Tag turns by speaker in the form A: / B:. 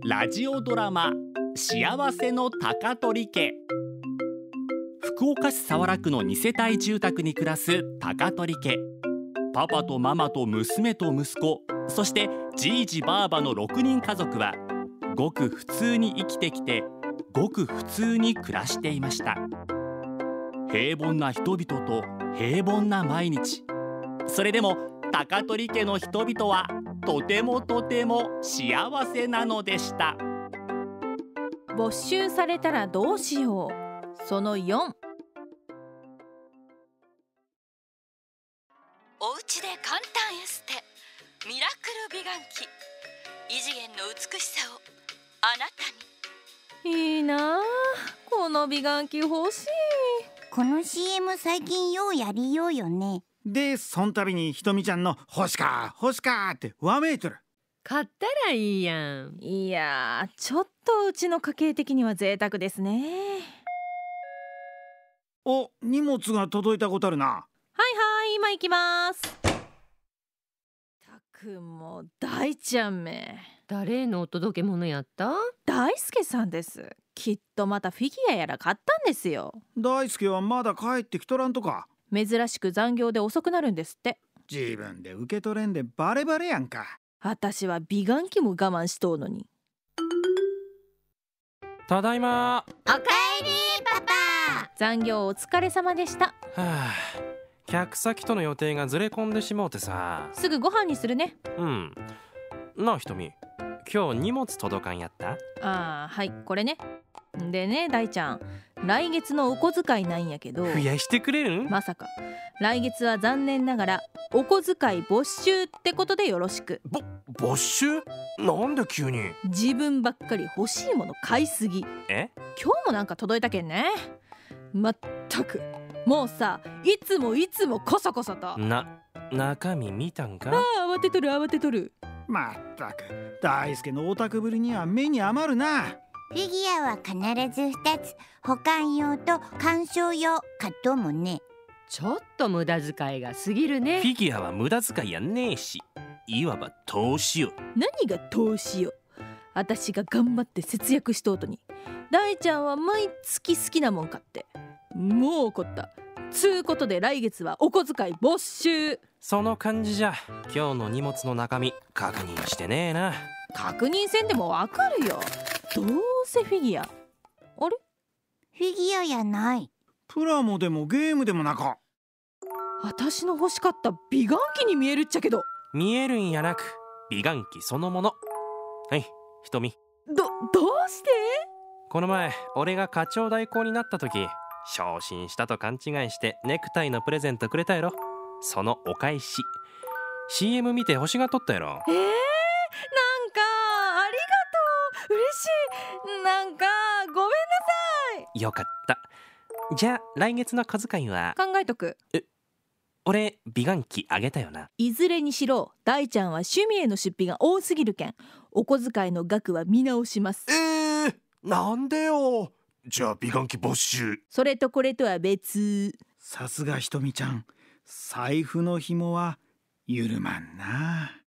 A: ラジオドラマ幸せの高取家。福岡市早良区の2世帯住宅に暮らす高取家。パパとママと娘と息子、そしてじいじばあばの6人家族はごく普通に生きてきて、ごく普通に暮らしていました。平凡な人々と平凡な毎日。それでも高取家の人々はとてもとても幸せなのでした。
B: 没収されたらどうしよう。その4。
C: おうちで簡単エステミラクル美顔器。異次元の美しさをあなたに。
B: いいなあ、この美顔器欲しい。
D: この CM 最近ようやりようよね。
E: で、そん度にひとみちゃんの欲しか欲しかってわめいとる。
F: 買ったらいいやん。
B: いやー、ちょっとうちの家計的には贅沢ですね。
E: お、荷物が届いたことあるな。
B: はいはい、今行きます。たくもう大ちゃんめ。
F: 誰のお届け物やった？
B: 大輔さんです。きっとまたフィギュアやら買ったんですよ。
E: 大輔はまだ帰ってきとらんとか。
B: 珍しく残業で遅くなるんですって。
E: 自分で受け取れんでバレバレやんか。
B: 私は美顔器も我慢しとうのに。
G: ただいま。
D: おかえりパパ。
B: 残業お疲れ様でした。
G: はあ、客先との予定がずれ込んでしもうてさ。
B: すぐご飯にするね。
G: なあひとみ、今日荷物届かんやった？
B: はい、これね。でね、大ちゃん、来月のお小遣いなんやけど、
G: 増やしてくれるん？
B: まさか来月は残念ながらお小遣い没収ってことでよろしく。
G: 没収？なんで急に？
B: 自分ばっかり欲しいもの買いすぎ。今日もなんか届いたけんね。まったくもうさ、いつもこそこそと。
G: 中身見たんか？
B: 慌てとる。
E: まったく大輔のオタクぶりには目に余るな。
D: フィギュアは必ず2つ、保管用と鑑賞用買っとうもんね。
F: ちょっと無駄遣いが過ぎるね。
G: フィギュアは無駄遣いやねえし、いわば投資よ。
B: 何が投資よ。私が頑張って節約しとうとに、大ちゃんは毎月好きなもん買って。もう怒った。つうことで来月はお小遣い没収。
G: その感じじゃ今日の荷物の中身確認してねえな。
B: 確認せんでもわかるよ。どうせフィギュア。あれ？
D: フィギュアやない。
E: プラモでもゲームでもなか。
B: 私の欲しかった美顔器に見えるっちゃけど。
G: 見えるんやなく、美顔器そのもの。はい、ひとみ。
B: どうして？
G: この前俺が課長代行になった時、昇進したと勘違いしてネクタイのプレゼントくれたやろ。そのお返し。 CM 見て欲しがっとったやろ。
B: なんかありがとう。嬉しい。なんかごめんなさい。
G: よかった。じゃあ来月の小遣いは？
B: 考えとく。
G: 俺美顔器あげたよな。
B: いずれにしろ大ちゃんは趣味への出費が多すぎるけん、お小遣いの額は見直します。
H: なんでよ。じゃあ美顔器没収。
B: それとこれとは別。
E: さすがひとみちゃん、財布の紐は緩まんな。